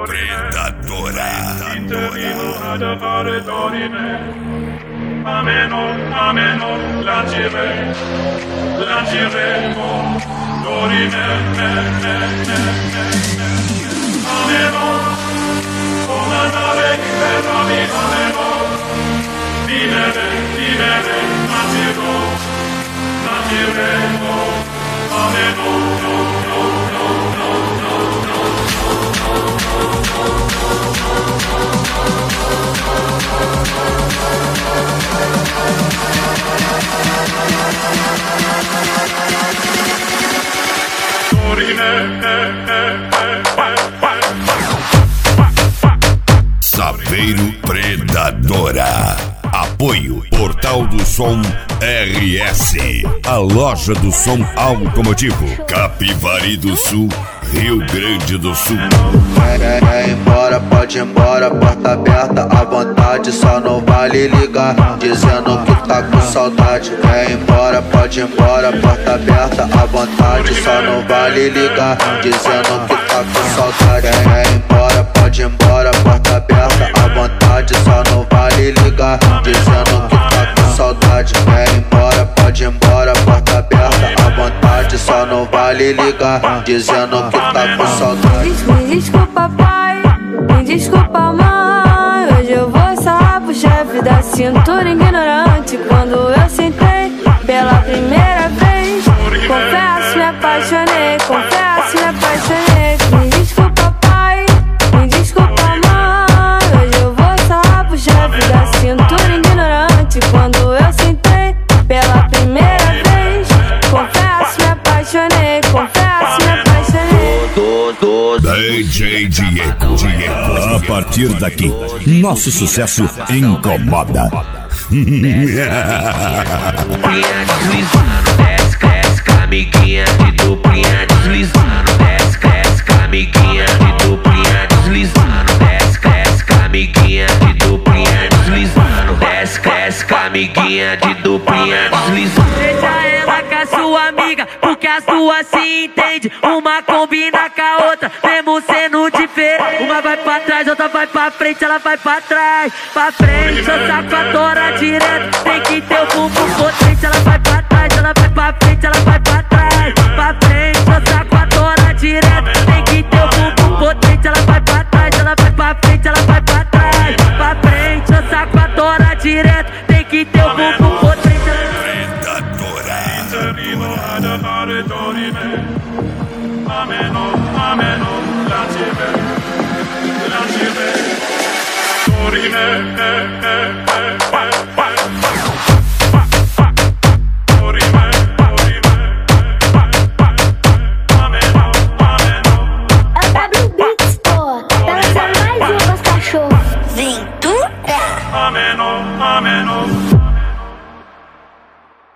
Predadora. Ameno, lanciremo, dorime, ameno, come nave di ferrami, ameno, vivere, lanciremo, ameno, Saveiro Predadora. Apoio Portal do Som RS, a loja do som automotivo, Capivari do Sul, Rio Grande do Sul. É embora, pode ir embora, porta aberta à vontade, só não vale ligar, dizendo que tá com saudade. É embora, pode ir embora, porta aberta à vontade, só não vale ligar, dizendo que tá com saudade. É embora, pode ir embora, porta aberta à vontade, só não vale ligar, dizendo que tá com saudade. É embora, pode ir embora, porta aberta à vontade, só não vale ligar, dizendo que tá com saudade. Me desculpa, pai, me desculpa, mãe, hoje eu vou sarrar pro chefe da cintura ignorante. Quando eu sentei pela primeira vez, confesso, me apaixonei, confesso, me apaixonei. Me desculpa, pai, me desculpa, mãe, hoje eu vou sarrar pro chefe da cintura ignorante. Quando eu sentei pela primeira vez, confesso, me apaixonei, confesso, me apaixonei. DJ Diego. A partir daqui, nosso sucesso incomoda. Desce, cresce, amiguinha de duplinha deslizando. Desce, cresce, amiguinha de duplinha deslizando. Desce, cresce, amiguinha de duplinha deslizando. Desce, cresce, amiguinha de duplinha deslizando. Deixa ela com a sua amiga, porque as duas se entendem. Uma combina com a outra, mesmo sendo diferente. Uma vai pra trás, outra vai pra frente, ela vai pra trás. Pra frente, eu saco a tora direto. Tem que ter o bumbum potente, ela vai pra trás, ela vai pra frente, ela vai pra trás. Pra frente, eu saco a tora direto. Tem que ter o bumbum potente, ela vai pra trás, ela vai pra frente, ela vai pra trás. Pra frente, eu saco a tora direto. Tem que ter o bumbum potente. Ameno, ameno,